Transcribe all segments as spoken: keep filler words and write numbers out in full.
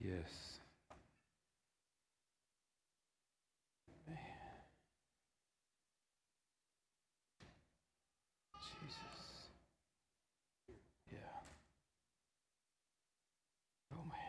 Yes. Jesus. Yeah. Oh, man.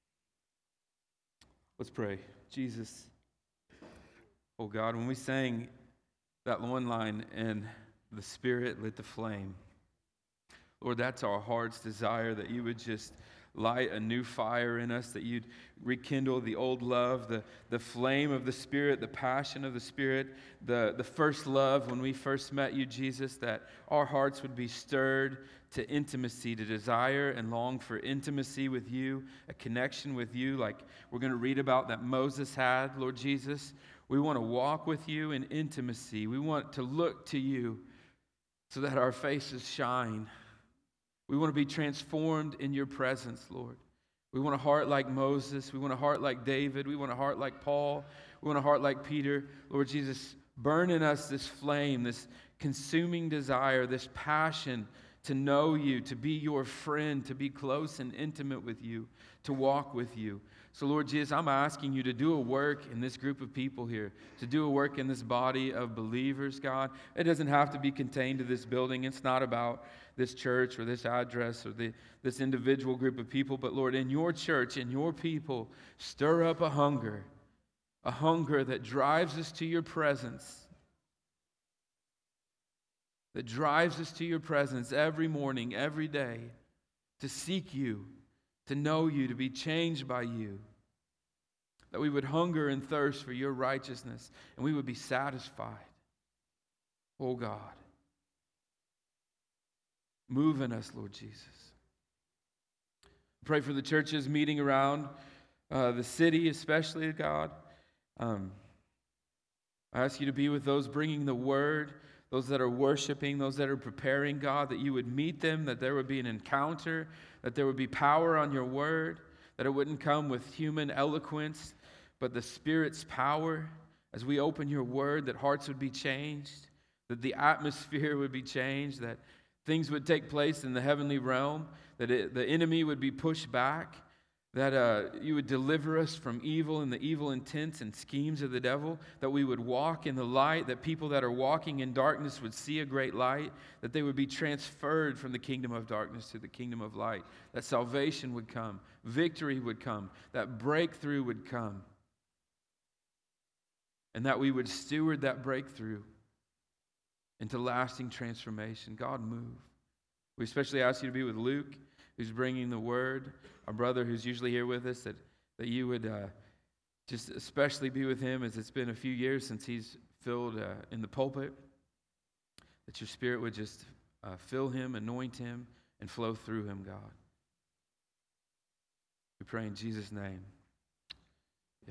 Let's pray. Jesus, oh God, when we sang that one line, and the Spirit lit the flame, Lord, that's our heart's desire, that you would just light a new fire in us, that you'd rekindle the old love, the, the flame of the Spirit, the passion of the Spirit, the, the first love when we first met you, Jesus, that our hearts would be stirred to intimacy, to desire and long for intimacy with you, a connection with you like we're going to read about that Moses had, Lord Jesus. We want to walk with you in intimacy. We want to look to you so that our faces shine. We want to be transformed in your presence, Lord. We want a heart like Moses. We want a heart like David. We want a heart like Paul. We want a heart like Peter. Lord Jesus, burn in us this flame, this consuming desire, this passion to know you, to be your friend, to be close and intimate with you, to walk with you. So, Lord Jesus, I'm asking you to do a work in this group of people here, to do a work in this body of believers, God. It doesn't have to be contained to this building. It's not about this church or this address or the, this individual group of people, but Lord, in your church, in your people, stir up a hunger, a hunger that drives us to your presence, that drives us to your presence every morning, every day, to seek you, to know you, to be changed by you, that we would hunger and thirst for your righteousness, and we would be satisfied. Oh God, move in us, Lord Jesus. Pray for the churches meeting around uh, the city, especially, God. Um, I ask you to be with those bringing the word, those that are worshiping, those that are preparing, God, that you would meet them, that there would be an encounter, that there would be power on your word, that it wouldn't come with human eloquence, but the Spirit's power. As we open your word, that hearts would be changed, that the atmosphere would be changed, that things would take place in the heavenly realm, that it, the enemy would be pushed back, that uh, you would deliver us from evil and the evil intents and schemes of the devil, that we would walk in the light, that people that are walking in darkness would see a great light, that they would be transferred from the kingdom of darkness to the kingdom of light, that salvation would come, victory would come, that breakthrough would come, and that we would steward that breakthrough into lasting transformation. God, move. We especially ask you to be with Luke, who's bringing the word, our brother who's usually here with us, that, that you would uh, just especially be with him, as it's been a few years since he's filled uh, in the pulpit, that your Spirit would just uh, fill him, anoint him, and flow through him, God. We pray in Jesus' name. Yeah.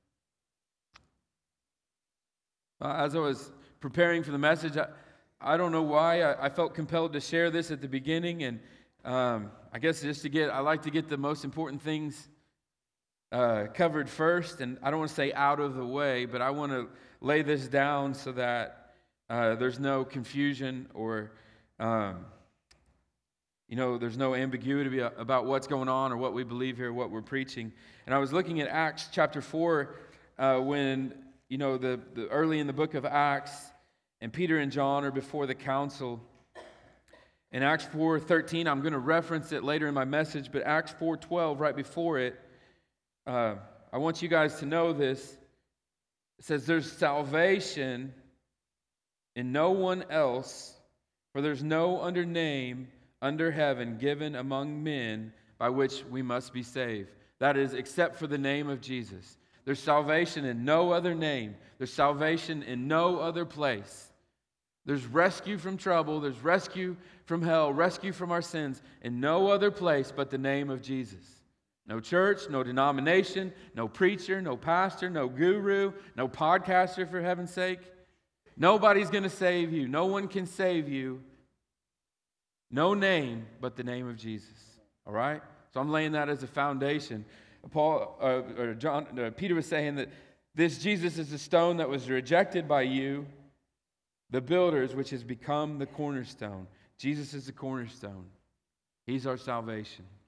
Uh, as I was preparing for the message, I, I don't know why I, I felt compelled to share this at the beginning, and um, I guess just to get, I like to get the most important things uh, covered first, and I don't want to say out of the way, but I want to lay this down so that uh, there's no confusion or, um, you know, there's no ambiguity about what's going on or what we believe here, what we're preaching. And I was looking at Acts chapter four uh, when, you know, the, the early in the book of Acts, and Peter and John are before the council. In Acts four thirteen, I'm going to reference it later in my message, but Acts four twelve, right before it, uh, I want you guys to know this. It says, there's salvation in no one else, for there's no other name under heaven given among men by which we must be saved. That is, except for the name of Jesus. There's salvation in no other name. There's salvation in no other place. There's rescue from trouble. There's rescue from hell, rescue from our sins in no other place but the name of Jesus. No church, no denomination, no preacher, no pastor, no guru, no podcaster, for heaven's sake. Nobody's going to save you. No one can save you. No name but the name of Jesus. All right? So I'm laying that as a foundation. Paul, uh, or John, uh, Peter was saying that this Jesus is a stone that was rejected by you, the builders, which has become the cornerstone. Jesus is the cornerstone. He's our salvation.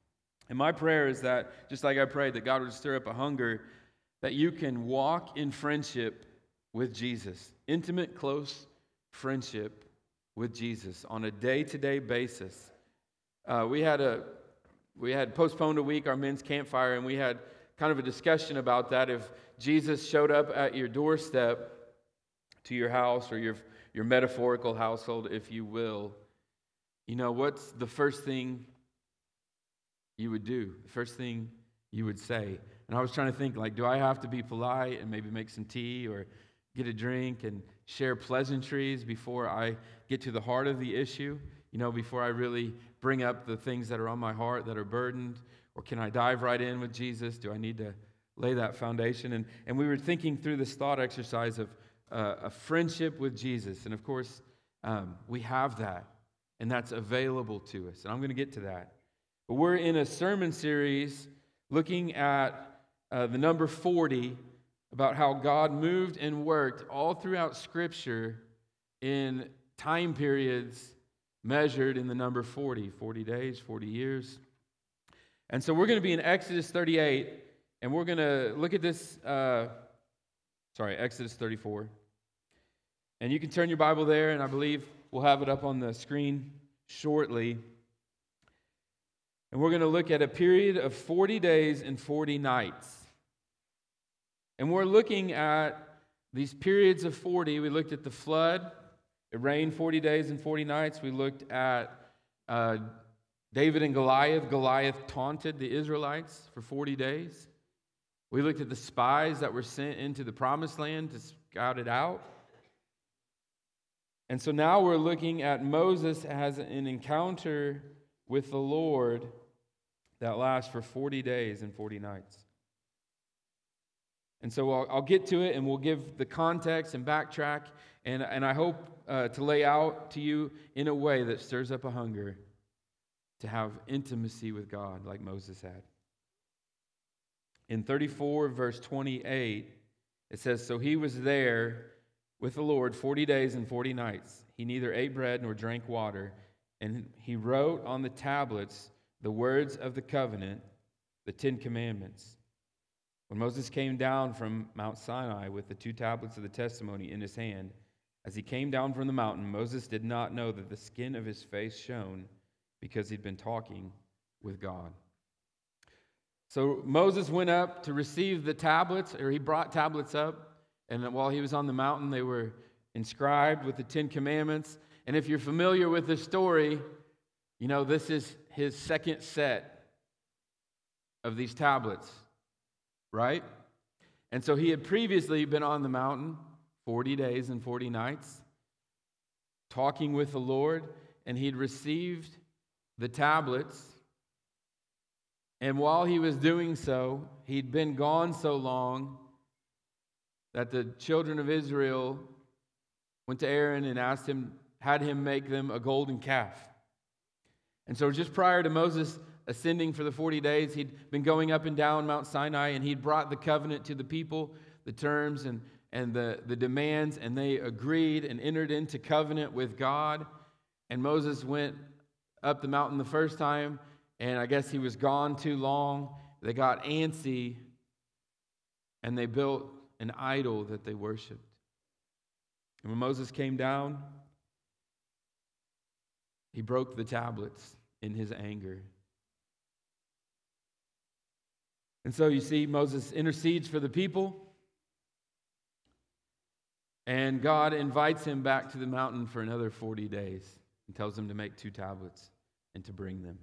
And my prayer is that, just like I prayed, that God would stir up a hunger that you can walk in friendship with Jesus, intimate, close friendship with Jesus on a day-to-day basis. Uh, we had a we had postponed a week our men's campfire, and we had kind of a discussion about that. If Jesus showed up at your doorstep to your house or your your metaphorical household, if you will, you know, what's the first thing you would do? The first thing you would say? And I was trying to think, like, do I have to be polite and maybe make some tea or get a drink and share pleasantries before I get to the heart of the issue? You know, before I really bring up the things that are on my heart that are burdened? Or can I dive right in with Jesus? Do I need to lay that foundation? And, and we were thinking through this thought exercise of uh, a friendship with Jesus. And of course, um, we have that, and that's available to us. And I'm going to get to that. But we're in a sermon series looking at uh, the number forty, about how God moved and worked all throughout Scripture in time periods measured in the number forty, forty days, forty years. And so we're going to be in Exodus thirty-eight, and we're going to look at this, uh, sorry, Exodus thirty-four. And you can turn your Bible there, and I believe we'll have it up on the screen shortly. And we're going to look at a period of forty days and forty nights. And we're looking at these periods of forty. We looked at the flood. It rained forty days and forty nights. We looked at uh, David and Goliath. Goliath taunted the Israelites for forty days. We looked at the spies that were sent into the promised land to scout it out. And so now we're looking at Moses as an encounter with the Lord that lasts for forty days and forty nights. And so I'll, I'll get to it, and we'll give the context and backtrack, and, and I hope uh, to lay out to you in a way that stirs up a hunger to have intimacy with God like Moses had. In thirty-four, verse twenty-eight, it says, "So he was there with the Lord forty days and forty nights. He neither ate bread nor drank water, and he wrote on the tablets the words of the covenant, the Ten Commandments. When Moses came down from Mount Sinai with the two tablets of the testimony in his hand, as he came down from the mountain, Moses did not know that the skin of his face shone, because he'd been talking with God." So Moses went up to receive the tablets, or he brought tablets up, and while he was on the mountain, they were inscribed with the Ten Commandments. And if you're familiar with the story, you know this is his second set of these tablets, right? And so he had previously been on the mountain forty days and forty nights, talking with the Lord, and he'd received the tablets. And while he was doing so, he'd been gone so long that the children of Israel went to Aaron and asked him, had him make them a golden calf. And so just prior to Moses ascending for the forty days, he'd been going up and down Mount Sinai, and he'd brought the covenant to the people, the terms and, and the, the demands, and they agreed and entered into covenant with God. And Moses went up the mountain the first time, and I guess he was gone too long. They got antsy, and they built an idol that they worshiped. And when Moses came down, he broke the tablets in his anger. And so you see, Moses intercedes for the people, and God invites him back to the mountain for another forty days and tells him to make two tablets and to bring them.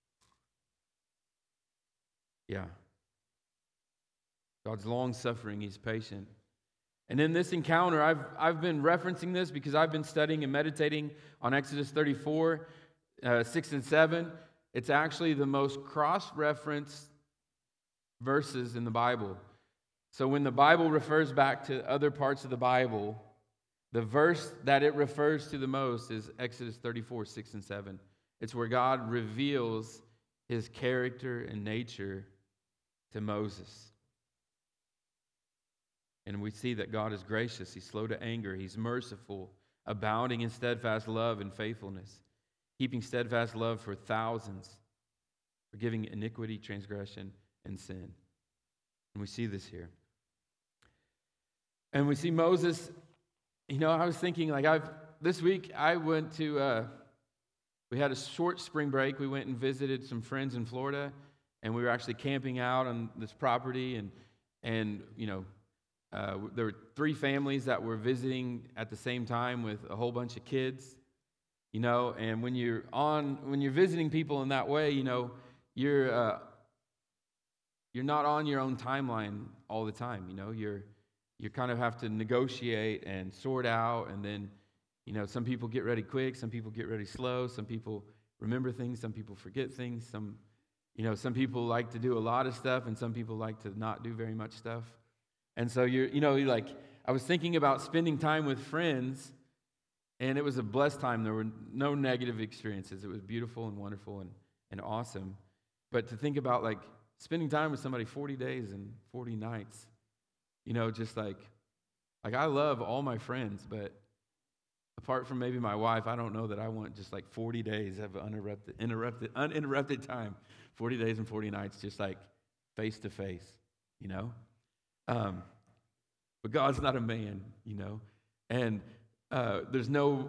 Yeah. God's long-suffering, he's patient. And in this encounter, I've, I've been referencing this because I've been studying and meditating on Exodus thirty-four, uh, six and seven. It's actually the most cross-referenced verses in the Bible. So when the Bible refers back to other parts of the Bible, the verse that it refers to the most is Exodus thirty-four, six and seven. It's where God reveals his character and nature to Moses. And we see that God is gracious, he's slow to anger, he's merciful, abounding in steadfast love and faithfulness, keeping steadfast love for thousands, forgiving iniquity, transgression, and sin. And we see this here. And we see Moses, you know, I was thinking, like, I've, this week I went to, uh, we had a short spring break. We went and visited some friends in Florida, and we were actually camping out on this property, and, and you know, uh, there were three families that were visiting at the same time with a whole bunch of kids, you know, and when you're on, when you're visiting people in that way, you know, you're, uh, you're not on your own timeline all the time, you know, you're, you kind of have to negotiate and sort out, and then, you know, some people get ready quick, some people get ready slow, some people remember things, some people forget things, some, you know, some people like to do a lot of stuff, and some people like to not do very much stuff. And so you're, you know, you're like, I was thinking about spending time with friends, and it was a blessed time. There were no negative experiences. It was beautiful and wonderful and, and awesome. But to think about, like, spending time with somebody forty days and forty nights, you know, just like, like I love all my friends, but apart from maybe my wife, I don't know that I want just like forty days of uninterrupted, interrupted, uninterrupted time, forty days and forty nights, just like face to face, you know. Um, but God's not a man, you know, and uh, there's no,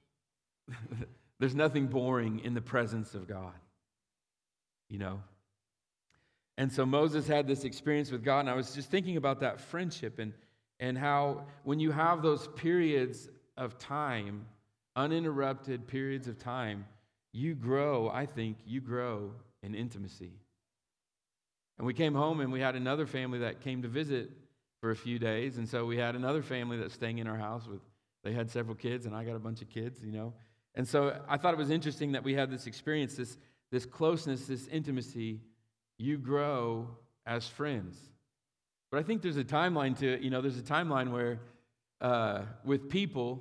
there's nothing boring in the presence of God, you know. And so Moses had this experience with God, and I was just thinking about that friendship and, and how when you have those periods of time, uninterrupted periods of time, you grow, I think, you grow in intimacy. And we came home, and we had another family that came to visit for a few days, and so we had another family that's staying in our house with, they had several kids, and I got a bunch of kids, you know. And so I thought it was interesting that we had this experience, this, this closeness, this intimacy. You grow as friends. But I think there's a timeline to it. You know, there's a timeline where uh, with people,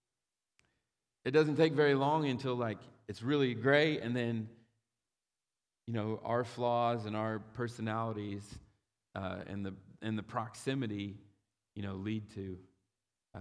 it doesn't take very long until, like, it's really great, and then, you know, our flaws and our personalities uh, and the and the proximity, you know, lead to uh,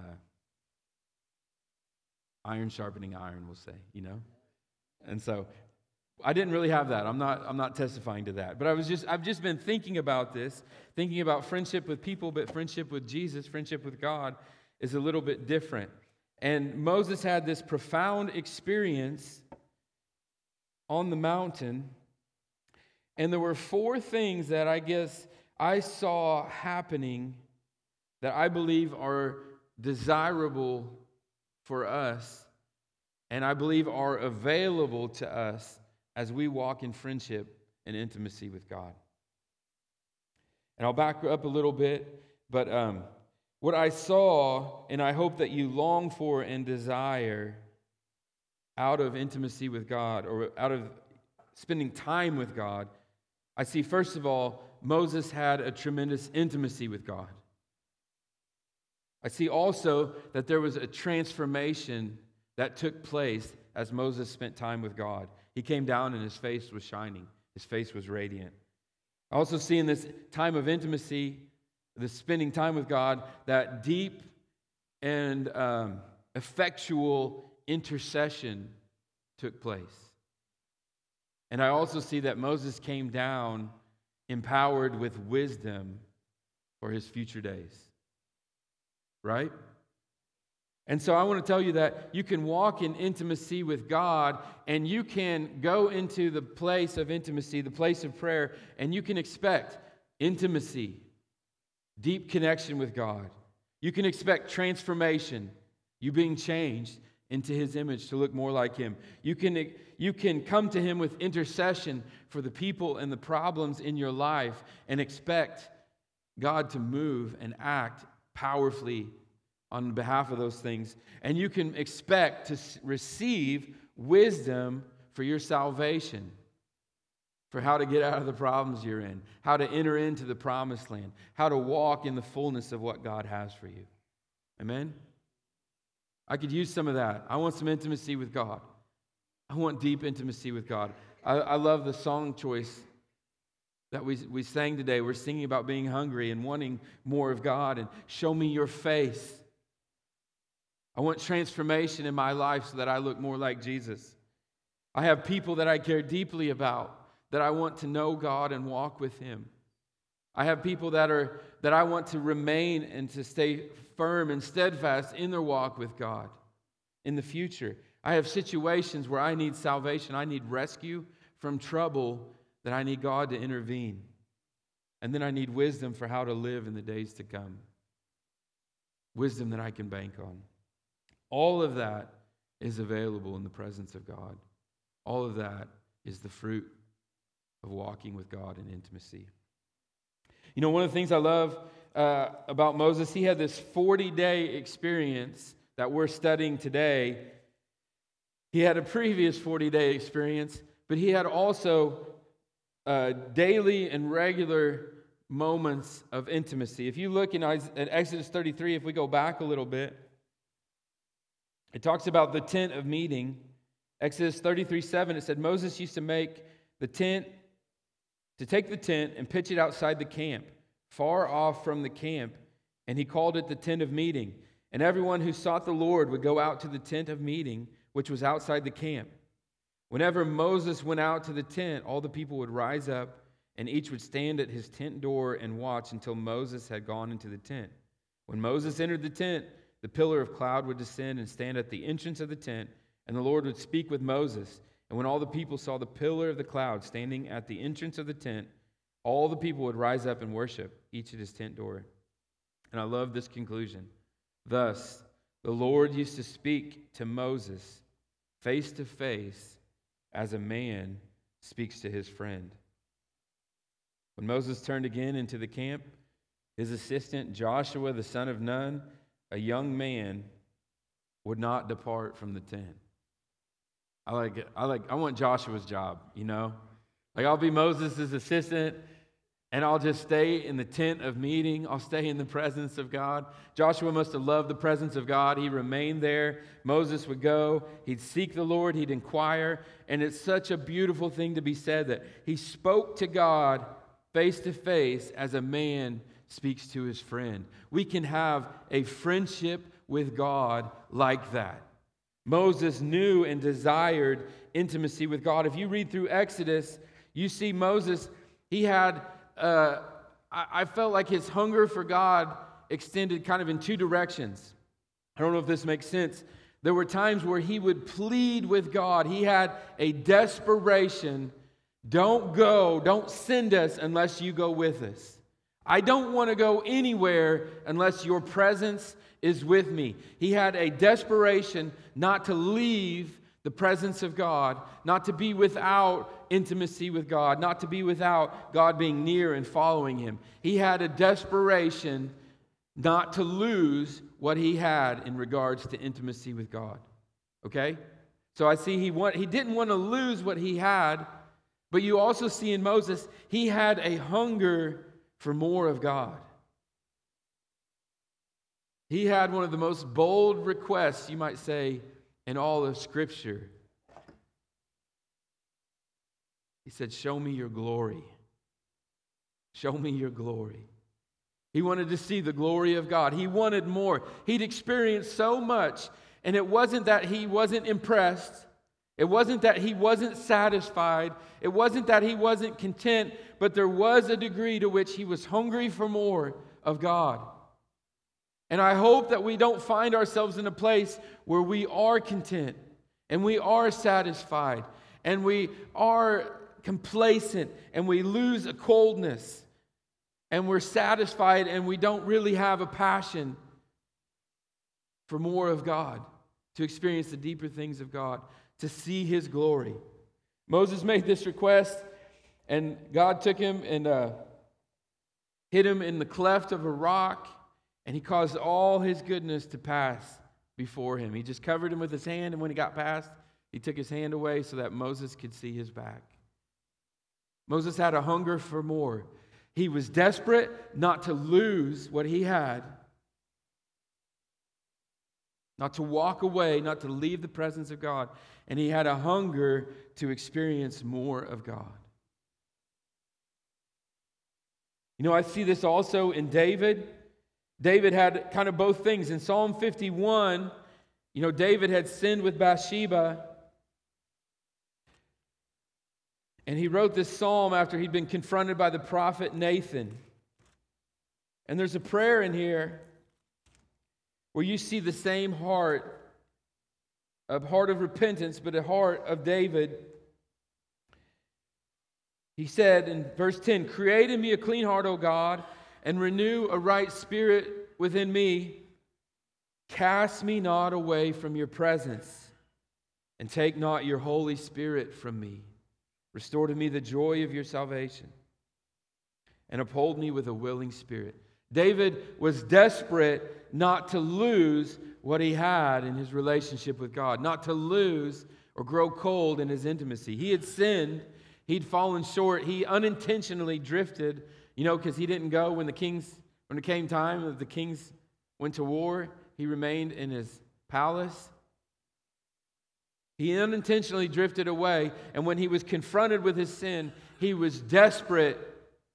iron sharpening iron, we'll say, you know. And so I didn't really have that. I'm not I'm not testifying to that. But I was just I've just been thinking about this, thinking about friendship with people, but friendship with Jesus, friendship with God is a little bit different. And Moses had this profound experience on the mountain, and there were four things that I guess I saw happening that I believe are desirable for us, and I believe are available to us as we walk in friendship and intimacy with God. And I'll back up a little bit, but um, what I saw, and I hope that you long for and desire out of intimacy with God, or out of spending time with God, I see, first of all, Moses had a tremendous intimacy with God. I see also that there was a transformation that took place as Moses spent time with God. He came down and his face was shining. His face was radiant. I also see in this time of intimacy, the spending time with God, that deep and um, effectual intercession took place. And I also see that Moses came down empowered with wisdom for his future days. Right? And so I want to tell you that you can walk in intimacy with God, and you can go into the place of intimacy, the place of prayer, and you can expect intimacy, deep connection with God. You can expect transformation, you being changed into His image to look more like Him. You can, you can come to Him with intercession for the people and the problems in your life and expect God to move and act powerfully on behalf of those things. And you can expect to receive wisdom for your salvation, for how to get out of the problems you're in, how to enter into the promised land, how to walk in the fullness of what God has for you. Amen? I could use some of that. I want some intimacy with God. I want deep intimacy with God. I, I love the song choice that we, we sang today. We're singing about being hungry and wanting more of God and show me your face. I want transformation in my life so that I look more like Jesus. I have people that I care deeply about that I want to know God and walk with Him. I have people that are that I want to remain and to stay firm and steadfast in their walk with God in the future. I have situations where I need salvation. I need rescue from trouble, that I need God to intervene. And then I need wisdom for how to live in the days to come. Wisdom that I can bank on. All of that is available in the presence of God. All of that is the fruit of walking with God in intimacy. You know, one of the things I love uh, about Moses, he had this forty-day experience that we're studying today. He had a previous forty-day experience, but he had also uh, daily and regular moments of intimacy. If you look in Exodus thirty-three, if we go back a little bit, it talks about the tent of meeting. Exodus thirty-three seven, it said, Moses used to make the tent, to take the tent and pitch it outside the camp, far off from the camp, and he called it the tent of meeting. And everyone who sought the Lord would go out to the tent of meeting, which was outside the camp. Whenever Moses went out to the tent, all the people would rise up, and each would stand at his tent door and watch until Moses had gone into the tent. When Moses entered the tent, the pillar of cloud would descend and stand at the entrance of the tent, and the Lord would speak with Moses. And when all the people saw the pillar of the cloud standing at the entrance of the tent, all the people would rise up and worship, each at his tent door. And I love this conclusion. Thus, the Lord used to speak to Moses face to face as a man speaks to his friend. When Moses turned again into the camp, his assistant Joshua, the son of Nun, a young man, would not depart from the tent. I like it. I like. I want Joshua's job, you know? Like, I'll be Moses' assistant, and I'll just stay in the tent of meeting. I'll stay in the presence of God. Joshua must have loved the presence of God. He remained there. Moses would go. He'd seek the Lord. He'd inquire. And it's such a beautiful thing to be said that he spoke to God face to face as a man speaks to his friend. We can have a friendship with God like that. Moses knew and desired intimacy with God. If you read through Exodus, you see Moses, he had, uh, I, I felt like his hunger for God extended kind of in two directions. I don't know if this makes sense. There were times where he would plead with God. He had a desperation. Don't go, don't send us unless you go with us. I don't want to go anywhere unless your presence is with me. He had a desperation not to leave the presence of God, not to be without intimacy with God, not to be without God being near and following him. He had a desperation not to lose what he had in regards to intimacy with God. Okay? So I see he want, he didn't want to lose what he had, but you also see in Moses, he had a hunger for more of God. He had one of the most bold requests, you might say, in all of Scripture. He said, show me your glory. Show me your glory. He wanted to see the glory of God. He wanted more. He'd experienced so much, and it wasn't that he wasn't impressed. It wasn't that he wasn't satisfied. It wasn't that he wasn't content, but there was a degree to which he was hungry for more of God. And I hope that we don't find ourselves in a place where we are content and we are satisfied and we are complacent and we lose a coldness and we're satisfied and we don't really have a passion for more of God, to experience the deeper things of God, to see his glory. Moses made this request, and God took him and uh, hid him in the cleft of a rock, and he caused all his goodness to pass before him. He just covered him with his hand, and when he got past, he took his hand away so that Moses could see his back. Moses had a hunger for more. He was desperate not to lose what he had, not to walk away, not to leave the presence of God. And he had a hunger to experience more of God. You know, I see this also in David. David had kind of both things. In Psalm fifty-one, you know, David had sinned with Bathsheba. And he wrote this psalm after he'd been confronted by the prophet Nathan. And there's a prayer in here where you see the same heart, a heart of repentance, but a heart of David. He said in verse ten, "Create in me a clean heart, O God, and renew a right spirit within me. Cast me not away from your presence, and take not your Holy Spirit from me. Restore to me the joy of your salvation, and uphold me with a willing spirit." David was desperate not to lose what he had in his relationship with God, not to lose or grow cold in his intimacy. He had sinned. He'd fallen short. He unintentionally drifted, you know, because he didn't go when the kings, when it came time that the kings went to war, he remained in his palace. He unintentionally drifted away, and when he was confronted with his sin, he was desperate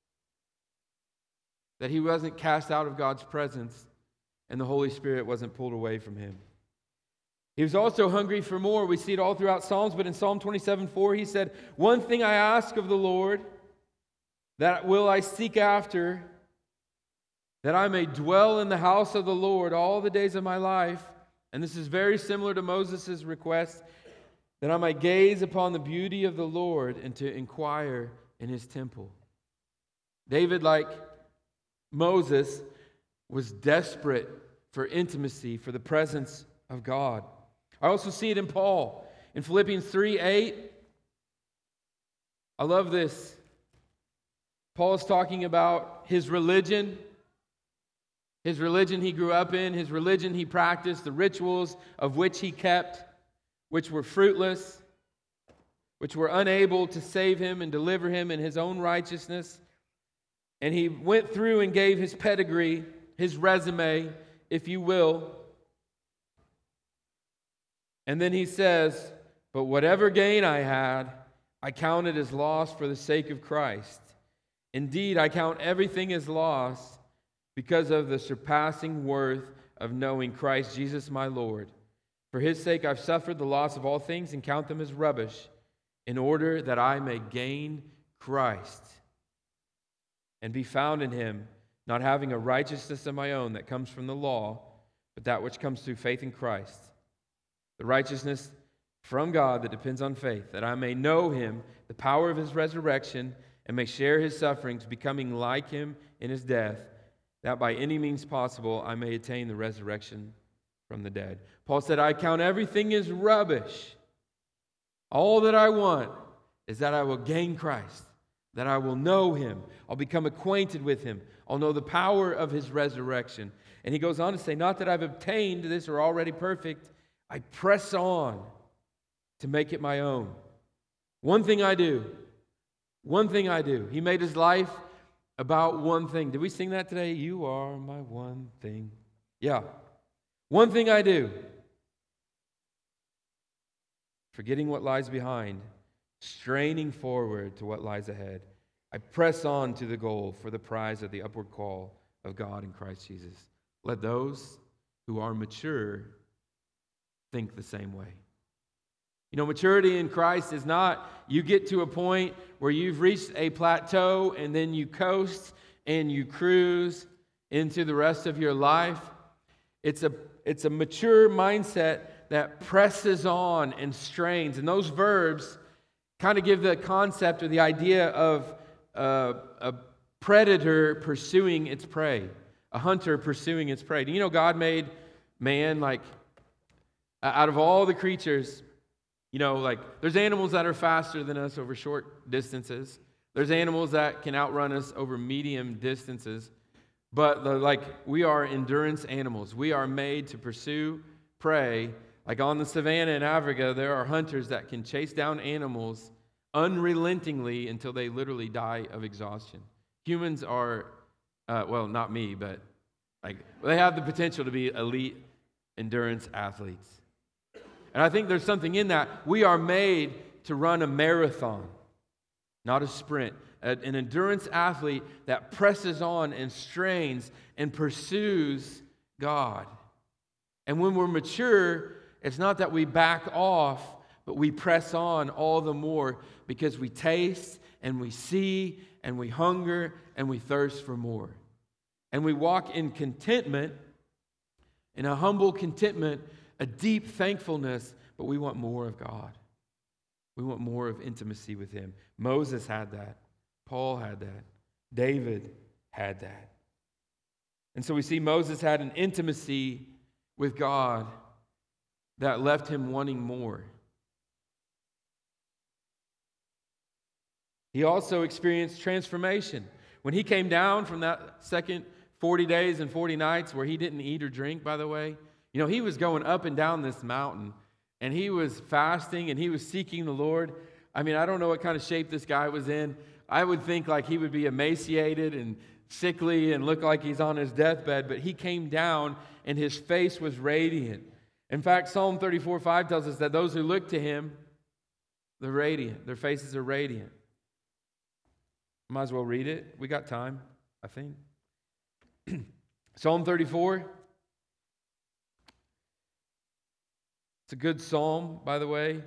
that he wasn't cast out of God's presence and the Holy Spirit wasn't pulled away from him. He was also hungry for more. We see it all throughout Psalms, but in Psalm twenty-seven four, he said, "One thing I ask of the Lord, that will I seek after, that I may dwell in the house of the Lord all the days of my life." And this is very similar to Moses' request, "that I might gaze upon the beauty of the Lord and to inquire in his temple." David, like Moses, was desperate for intimacy, for the presence of God. I also see it in Paul. In Philippians three eight, I love this. Paul is talking about his religion, his religion he grew up in, his religion he practiced, the rituals of which he kept, which were fruitless, which were unable to save him and deliver him in his own righteousness. And he went through and gave his pedigree, his resume, if you will. And then he says, "But whatever gain I had, I counted as loss for the sake of Christ. Indeed, I count everything as loss because of the surpassing worth of knowing Christ Jesus my Lord. For his sake I've suffered the loss of all things and count them as rubbish, in order that I may gain Christ and be found in him, not having a righteousness of my own that comes from the law, but that which comes through faith in Christ, the righteousness from God that depends on faith, that I may know him, the power of his resurrection, and may share his sufferings, becoming like him in his death, that by any means possible I may attain the resurrection from the dead." Paul said, "I count everything as rubbish. All that I want is that I will gain Christ, that I will know him. I'll become acquainted with him. I'll know the power of his resurrection." And he goes on to say, "Not that I've obtained this or already perfect. I press on to make it my own. One thing I do, one thing I do." He made his life about one thing. Did we sing that today? "You are my one thing." Yeah. "One thing I do, forgetting what lies behind, straining forward to what lies ahead, I press on to the goal for the prize of the upward call of God in Christ Jesus." Let those who are mature think the same way. You know, maturity in Christ is not you get to a point where you've reached a plateau and then you coast and you cruise into the rest of your life. It's a, it's a mature mindset that presses on and strains. And those verbs kind of give the concept or the idea of uh, a predator pursuing its prey, a hunter pursuing its prey. Do you know God made man like out of all the creatures? You know, like there's animals that are faster than us over short distances. There's animals that can outrun us over medium distances. But the, like we are endurance animals. We are made to pursue prey. Like on the savannah in Africa, there are hunters that can chase down animals unrelentingly until they literally die of exhaustion. Humans are, uh, well, not me, but like they have the potential to be elite endurance athletes. And I think there's something in that. We are made to run a marathon, not a sprint. An endurance athlete that presses on and strains and pursues God. And when we're mature, it's not that we back off, but we press on all the more because we taste and we see and we hunger and we thirst for more. And we walk in contentment, in a humble contentment, a deep thankfulness, but we want more of God. We want more of intimacy with Him. Moses had that. Paul had that. David had that. And so we see Moses had an intimacy with God that left him wanting more. He also experienced transformation. When he came down from that second forty days and forty nights where he didn't eat or drink, by the way, you know, he was going up and down this mountain, and he was fasting, and he was seeking the Lord. I mean, I don't know what kind of shape this guy was in. I would think like he would be emaciated and sickly and look like he's on his deathbed, but he came down, and his face was radiant. In fact, Psalm thirty-four five tells us that those who look to him, they're radiant. Their faces are radiant. Might as well read it. We got time, I think. Psalm thirty-four. It's a good psalm, by the way.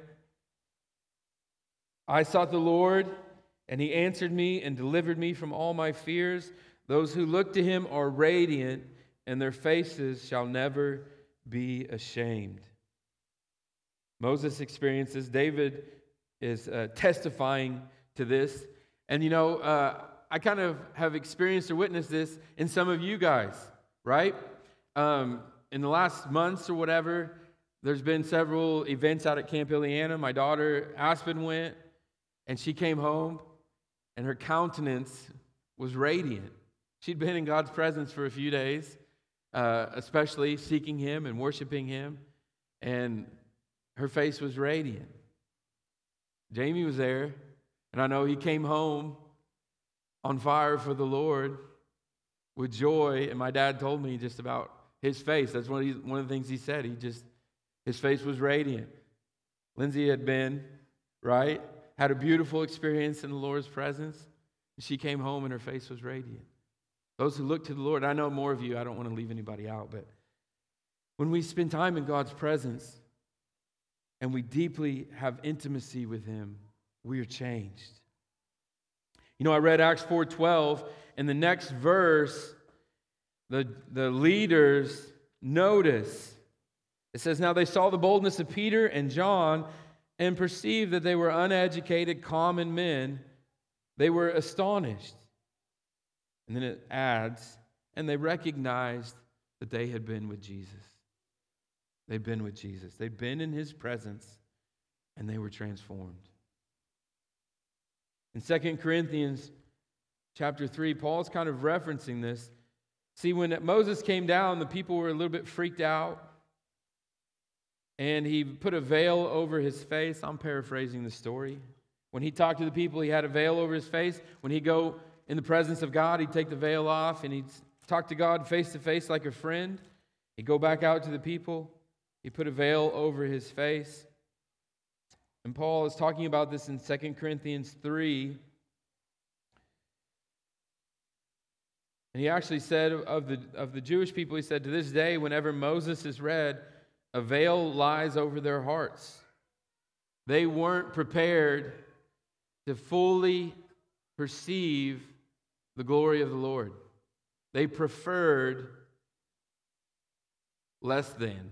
I sought the Lord, and He answered me and delivered me from all my fears. Those who look to Him are radiant, and their faces shall never be ashamed. Moses experiences. David is uh, testifying to this. And you know, uh, I kind of have experienced or witnessed this in some of you guys, right? Um, in the last months or whatever, there's been several events out at Camp Ileana. My daughter, Aspen, went, and she came home, and her countenance was radiant. She'd been in God's presence for a few days, uh, especially seeking Him and worshiping Him, and her face was radiant. Jamie was there, and I know he came home on fire for the Lord with joy, and my dad told me just about his face. That's one of, the, one of the things he said. He just, his face was radiant. Lindsay had been, right, had a beautiful experience in the Lord's presence. She came home and her face was radiant. Those who look to the Lord, I know more of you, I don't want to leave anybody out, but when we spend time in God's presence and we deeply have intimacy with Him, we are changed. You know, I read Acts four twelve, and the next verse, the, the leaders notice. It says, now they saw the boldness of Peter and John and perceived that they were uneducated, common men. They were astonished. And then it adds, and they recognized that they had been with Jesus. They'd been with Jesus. They'd been in His presence, and they were transformed. In Second Corinthians chapter three, Paul's kind of referencing this. See, when Moses came down, the people were a little bit freaked out. And he put a veil over his face. I'm paraphrasing the story. When he talked to the people, he had a veil over his face. When he'd go in the presence of God, he'd take the veil off and he'd talk to God face to face like a friend. He'd go back out to the people. He put a veil over his face. And Paul is talking about this in Second Corinthians three. And he actually said of the, of the Jewish people, he said, to this day, whenever Moses is read, a veil lies over their hearts. They weren't prepared to fully perceive the glory of the Lord. They preferred less than.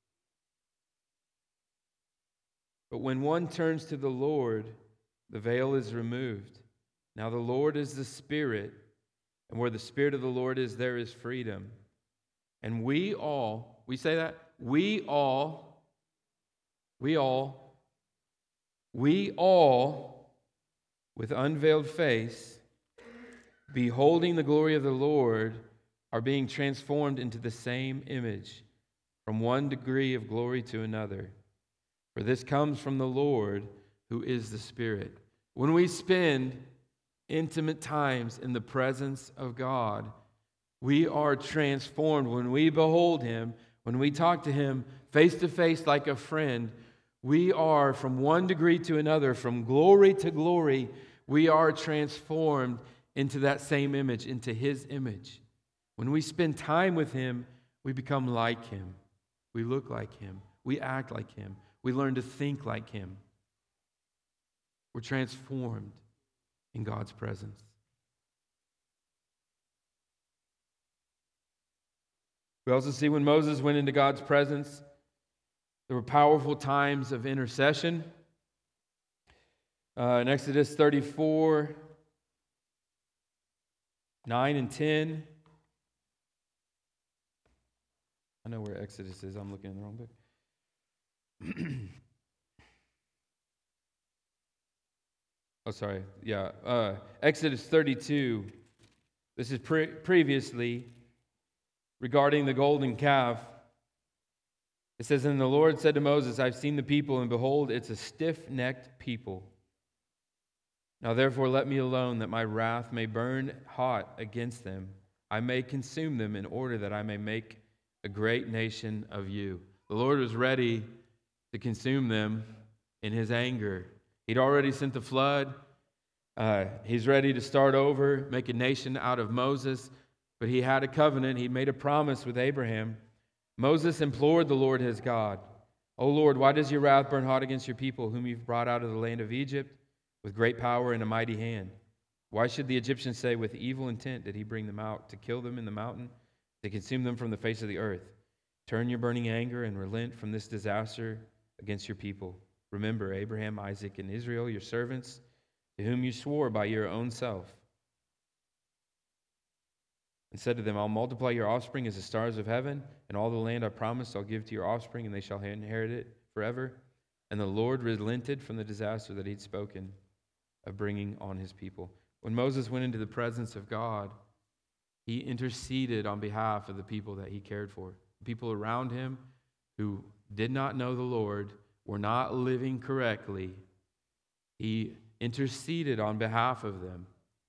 But when one turns to the Lord, the veil is removed. Now the Lord is the Spirit, and where the Spirit of the Lord is, there is freedom. And we all, we say that? We all, we all, we all, with unveiled face, beholding the glory of the Lord, are being transformed into the same image, from one degree of glory to another. For this comes from the Lord, who is the Spirit. When we spend intimate times in the presence of God, we are transformed. When we behold Him, when we talk to Him face to face like a friend, we are from one degree to another, from glory to glory, we are transformed into that same image, into His image. When we spend time with Him, we become like Him. We look like Him. We act like Him. We learn to think like him. We're transformed in God's presence. We also see when Moses went into God's presence, there were powerful times of intercession. Uh, in Exodus thirty-four, nine and ten. I know where Exodus is. I'm looking in the wrong book. oh, sorry. Yeah. Uh, Exodus thirty-two. This is pre- previously regarding the golden calf. It says, "And the Lord said to Moses, I've seen the people, and behold, it's a stiff-necked people. Now therefore let me alone, that my wrath may burn hot against them. I may consume them in order that I may make a great nation of you." The Lord was ready to consume them in his anger. He'd already sent the flood. Uh, he's ready to start over, make a nation out of Moses. But he had a covenant. He made a promise with Abraham. Moses implored the Lord his God, "O Lord, why does your wrath burn hot against your people, whom you've brought out of the land of Egypt with great power and a mighty hand? Why should the Egyptians say, with evil intent did he bring them out, to kill them in the mountain, to consume them from the face of the earth? Turn your burning anger and relent from this disaster against your people. Remember Abraham, Isaac, and Israel, your servants, to whom you swore by your own self, and said to them, I'll multiply your offspring as the stars of heaven, and all the land I promised I'll give to your offspring, and they shall inherit it forever. And the Lord relented from the disaster that he'd spoken of bringing on his people." When Moses went into the presence of God, he interceded on behalf of the people that he cared for. People around him who did not know the Lord, were not living correctly. He interceded on behalf of them.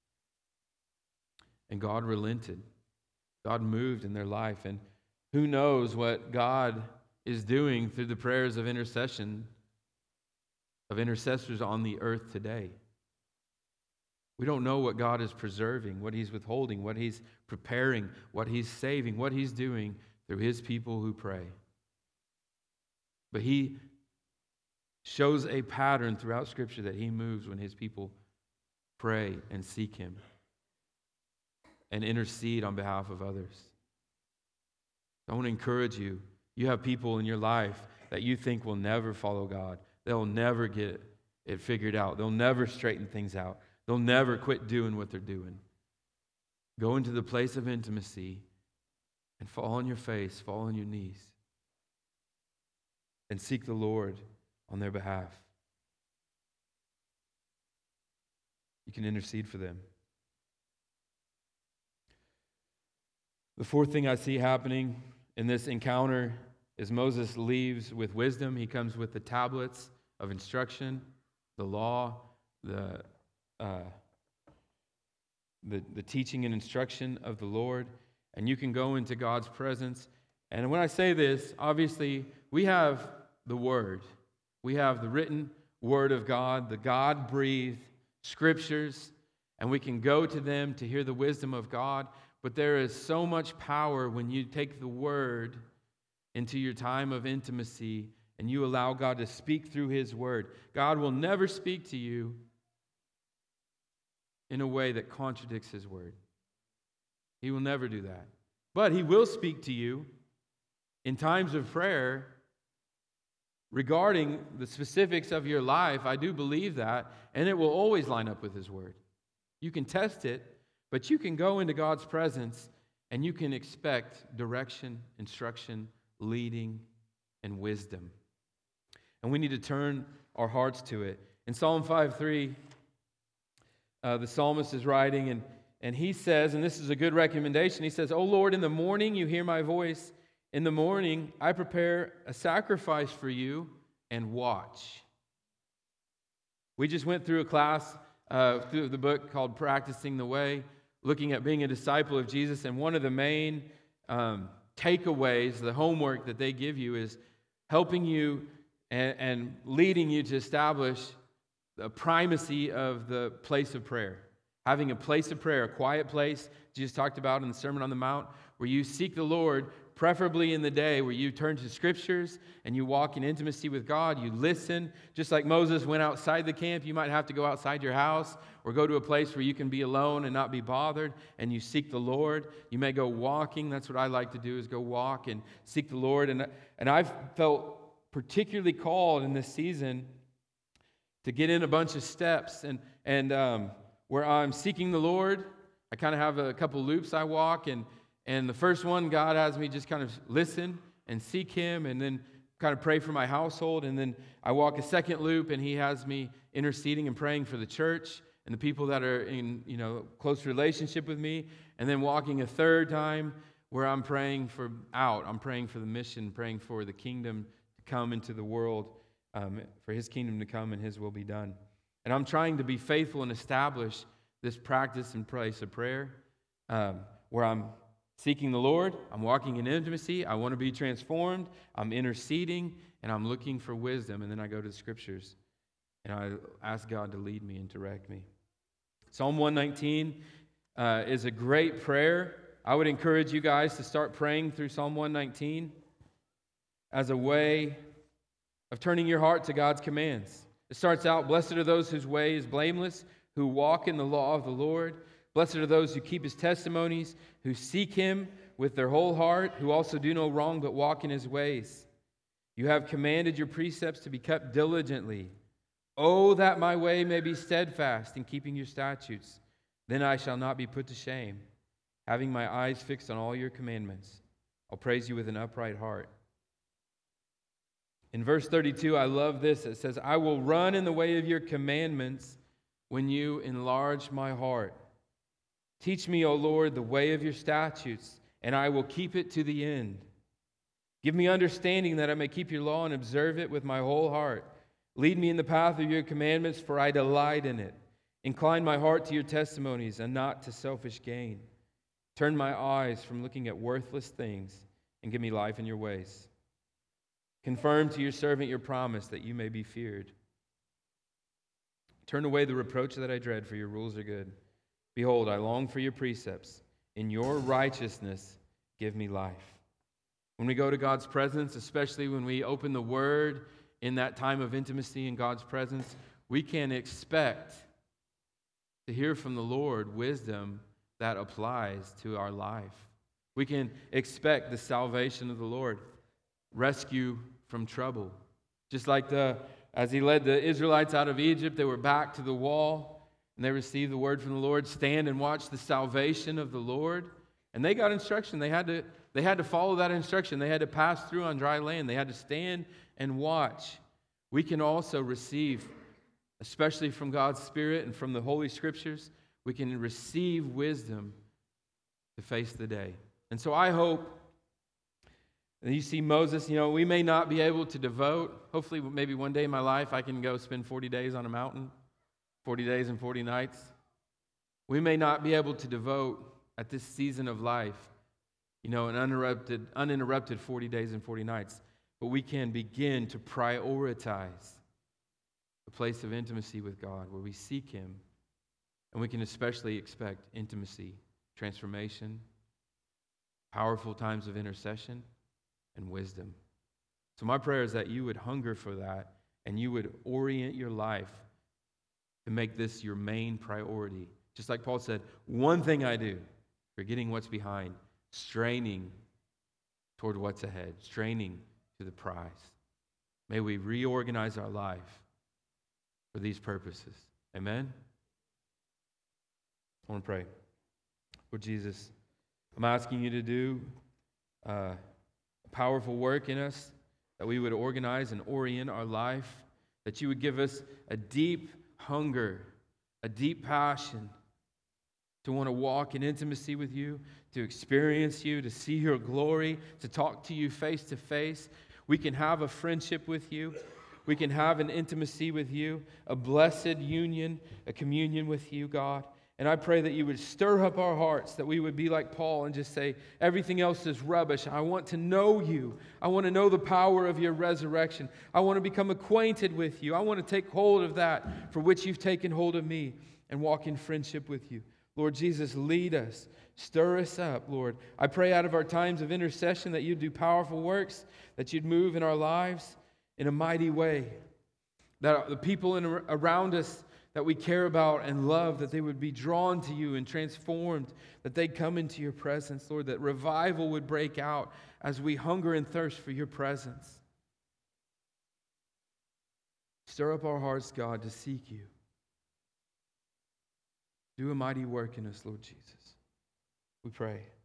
And God relented. God moved in their life. And who knows what God is doing through the prayers of intercession, of intercessors on the earth today. We don't know what God is preserving, what he's withholding, what he's preparing, what he's saving, what he's doing through his people who pray. But he shows a pattern throughout Scripture that he moves when his people pray and seek him and intercede on behalf of others. I want to encourage you. You have people in your life that you think will never follow God. They'll never get it figured out. They'll never straighten things out. They'll never quit doing what they're doing. Go into the place of intimacy and fall on your face, fall on your knees, and seek the Lord on their behalf. You can intercede for them. The fourth thing I see happening in this encounter is Moses leaves with wisdom. He comes with the tablets of instruction, the law, the uh, the, the teaching and instruction of the Lord. And you can go into God's presence. And when I say this, obviously, we have the Word. We have the written Word of God, the God-breathed Scriptures, and we can go to them to hear the wisdom of God. But there is so much power when you take the Word into your time of intimacy and you allow God to speak through His Word. God will never speak to you in a way that contradicts His Word. He will never do that. But He will speak to you in times of prayer regarding the specifics of your life. I do believe that, and it will always line up with His Word. You can test it, but you can go into God's presence and you can expect direction, instruction, leading, and wisdom. And we need to turn our hearts to it. In Psalm five three, uh, the psalmist is writing, and, and he says, and this is a good recommendation, he says, "O Lord, in the morning you hear my voice. In the morning I prepare a sacrifice for you and watch." We just went through a class uh, through the book called Practicing the Way, looking at being a disciple of Jesus, and one of the main um, takeaways, the homework that they give you is helping you and, and leading you to establish the primacy of the place of prayer. Having a place of prayer, a quiet place, Jesus talked about in the Sermon on the Mount, where you seek the Lord preferably in the day where you turn to scriptures and you walk in intimacy with God, you listen. Just like Moses went outside the camp, you might have to go outside your house or go to a place where you can be alone and not be bothered, and you seek the Lord. You may go walking. That's what I like to do, is go walk and seek the Lord. And, and I've felt particularly called in this season to get in a bunch of steps, and, and um, where I'm seeking the Lord. I kind of have a couple loops I walk, and And the first one, God has me just kind of listen and seek Him, and then kind of pray for my household. And then I walk a second loop, and He has me interceding and praying for the church and the people that are in, you know, close relationship with me. And then walking a third time where I'm praying for out. I'm praying for the mission, praying for the kingdom to come into the world, um, for His kingdom to come and His will be done. And I'm trying to be faithful and establish this practice and place of prayer, um, where I'm seeking the Lord, I'm walking in intimacy, I want to be transformed, I'm interceding, and I'm looking for wisdom. And then I go to the scriptures, and I ask God to lead me and direct me. Psalm one nineteen uh, is a great prayer. I would encourage you guys to start praying through Psalm one nineteen as a way of turning your heart to God's commands. It starts out, "Blessed are those whose way is blameless, who walk in the law of the Lord. Blessed are those who keep His testimonies, who seek Him with their whole heart, who also do no wrong but walk in His ways. You have commanded your precepts to be kept diligently. Oh, that my way may be steadfast in keeping your statutes. Then I shall not be put to shame. Having my eyes fixed on all your commandments, I'll praise you with an upright heart." In verse thirty-two, I love this. It says, "I will run in the way of your commandments when you enlarge my heart. Teach me, O Lord, the way of your statutes, and I will keep it to the end. Give me understanding that I may keep your law and observe it with my whole heart. Lead me in the path of your commandments, for I delight in it. Incline my heart to your testimonies and not to selfish gain. Turn my eyes from looking at worthless things and give me life in your ways. Confirm to your servant your promise that you may be feared. Turn away the reproach that I dread, for your rules are good. Behold, I long for your precepts. In your righteousness, give me life." When we go to God's presence, especially when we open the Word in that time of intimacy in God's presence, we can expect to hear from the Lord wisdom that applies to our life. We can expect the salvation of the Lord, rescue from trouble. Just like the, as He led the Israelites out of Egypt, they were back to the wall. And they received the word from the Lord, stand and watch the salvation of the Lord. And they got instruction. They had to, they had to follow that instruction. They had to pass through on dry land. They had to stand and watch. We can also receive, especially from God's Spirit and from the Holy Scriptures, we can receive wisdom to face the day. And so I hope, and you see Moses, you know, we may not be able to devote, hopefully maybe one day in my life I can go spend forty days on a mountain. forty days and forty nights. We may not be able to devote at this season of life, you know, an uninterrupted, uninterrupted forty days and forty nights, but we can begin to prioritize the place of intimacy with God where we seek Him, and we can especially expect intimacy, transformation, powerful times of intercession, and wisdom. So my prayer is that you would hunger for that and you would orient your life to make this your main priority. Just like Paul said, one thing I do, forgetting what's behind, straining toward what's ahead, straining to the prize. May we reorganize our life for these purposes. Amen? I want to pray. Lord Jesus, I'm asking you to do uh, a powerful work in us, that we would organize and orient our life, that you would give us a deep hunger, a deep passion to want to walk in intimacy with you, to experience you, to see your glory, to talk to you face to face. We can have a friendship with you. We can have an intimacy with you, a blessed union, a communion with you, God. And I pray that you would stir up our hearts, that we would be like Paul and just say, everything else is rubbish. I want to know you. I want to know the power of your resurrection. I want to become acquainted with you. I want to take hold of that for which you've taken hold of me and walk in friendship with you. Lord Jesus, lead us. Stir us up, Lord. I pray out of our times of intercession that you'd do powerful works, that you'd move in our lives in a mighty way, that the people in, around us that we care about and love, that they would be drawn to you and transformed, that they'd come into your presence, Lord, that revival would break out as we hunger and thirst for your presence. Stir up our hearts, God, to seek you. Do a mighty work in us, Lord Jesus. We pray.